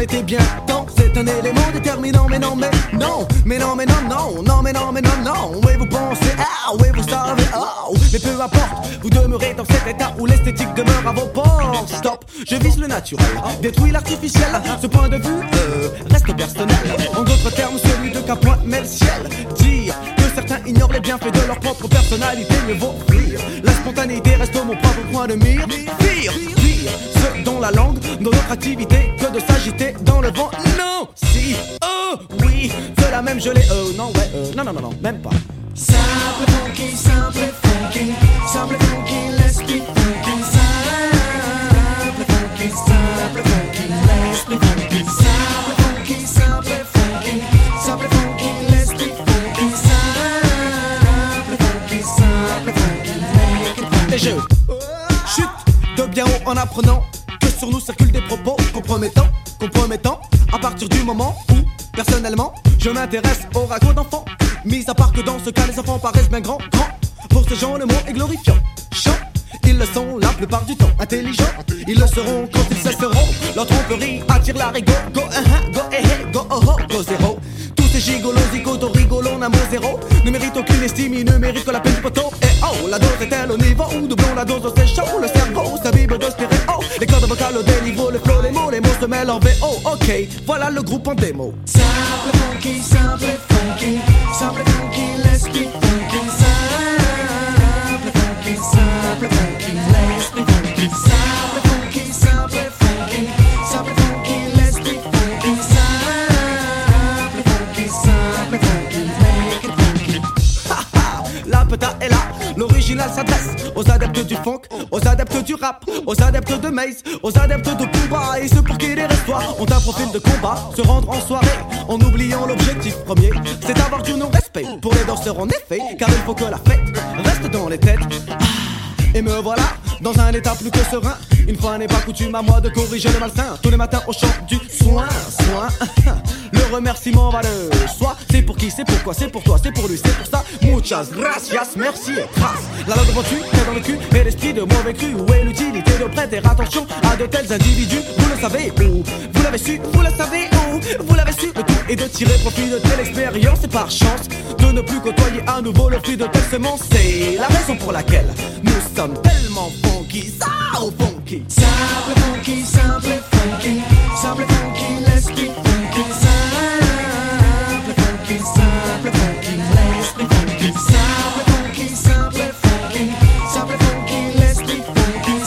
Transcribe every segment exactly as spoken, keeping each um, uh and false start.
était bien temps. C'est un élément déterminant, mais non, mais non, mais non, mais non, non, non, mais non, mais non, non. Oui, vous pensez, ah, oui, vous savez, oh, mais peu importe, vous demeurez dans cet état où l'esthétique demeure à vos portes. Stop, je vise le naturel, détruis l'artificiel. Ce point de vue euh, reste personnel. En d'autres termes, celui de qu'un point met le ciel. Dire que certains ignorent les bienfaits de leur propre personnalité, mieux vaut rire. La spontanéité reste mon propre point de mire. Pire, pire, ce dont la langue, dans notre activité, que de s'agiter dans le vent. Non, si, oh, oui, de la même gelée. Euh, non, ouais, euh, non, non, non, non, même pas. Simple funky, simple funky, simple funky, let's be funky. Simple funky, simple funky, let's be funky. Simple funky, simple funky, simple funky, let's be funky. Simple funky, simple funky, make it funky. Et je chute de bien haut en apprenant que sur nous circulent des propos compromettants, compromettants. À partir du moment où, personnellement, je m'intéresse aux ragots d'enfants. Mis à part que dans ce cas les enfants paraissent bien grands, grands. Pour ces gens le mot est glorifiant. Chant, ils le sont la plupart du temps. Intelligents, ils le seront quand ils cesseront. Leur tromperie attire la rigo. Go, uh -huh, go, eh, eh, go, oh, oh, go, zéro. Tous ces gigolos, zigotos, rigolons, un mot zéro. Ne méritent aucune estime, ils ne méritent que la peine du poteau. Et oh, la dose est-elle au niveau où doublons la dose, c'est chaud. Le cerveau s'abîme de stéréo. Les cordes vocales au déniveau, le flow, les mots, les mots se mêlent en V O. Ok, voilà le groupe en démo. Simple funky, simple funky, simple funky, let's be funky. Simple funky, simple funky, let's be funky. Simple funky, simple funky, simple funky, let's be funky. Simple funky, simple funky, make it funky. Haha, la peta est là, l'original s'adresse aux adeptes du funk, aux adeptes du rap, aux adeptes de Maze, aux adeptes de Booba. Et ceux pour qui les restoirs ont un profil de combat, se rendre en soirée en oubliant l'objectif premier, c'est avoir du non-respect pour les danseurs en effet, car il faut que la fête reste dans les têtes. Et me voilà dans un état plus que serein. Une fois n'est pas coutume à moi de corriger le malsain. Tous les matins au chant du soin, soin. Le remerciement va le soi. C'est pour qui, c'est pourquoi, c'est pour toi, c'est pour lui, c'est pour ça. Muchas gracias, merci et trace. La langue devant tu, est dans le cul, et l'esprit de mauvais cru. Où est l'utilité de prêter attention à de tels individus? Vous le savez où? Vous l'avez su, vous le savez où? Vous l'avez su, le tout est de tirer profit de telle expérience. Et par chance de ne plus côtoyer à nouveau le fruit de telle semence. C'est la raison pour laquelle nous sommes tellement funky, ça au funky. Simple funky, simple funky, simple funky, let's be funky. Simple funky, simple funky, let's be funky. Simple funky, simple funky, simple funky, let's be funky.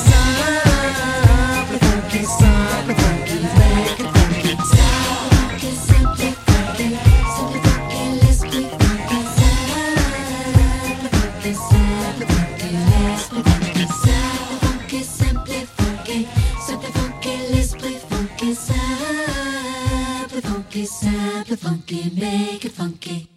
Simple funky, simple funky, make it funky. Simple funky, simple funky, simple funky, let's be funky. Simple funky, simple funky, let's be funky. Simple funky, simple funky, simple funky, let's be funky. Simple funky, simple funky, make it funky.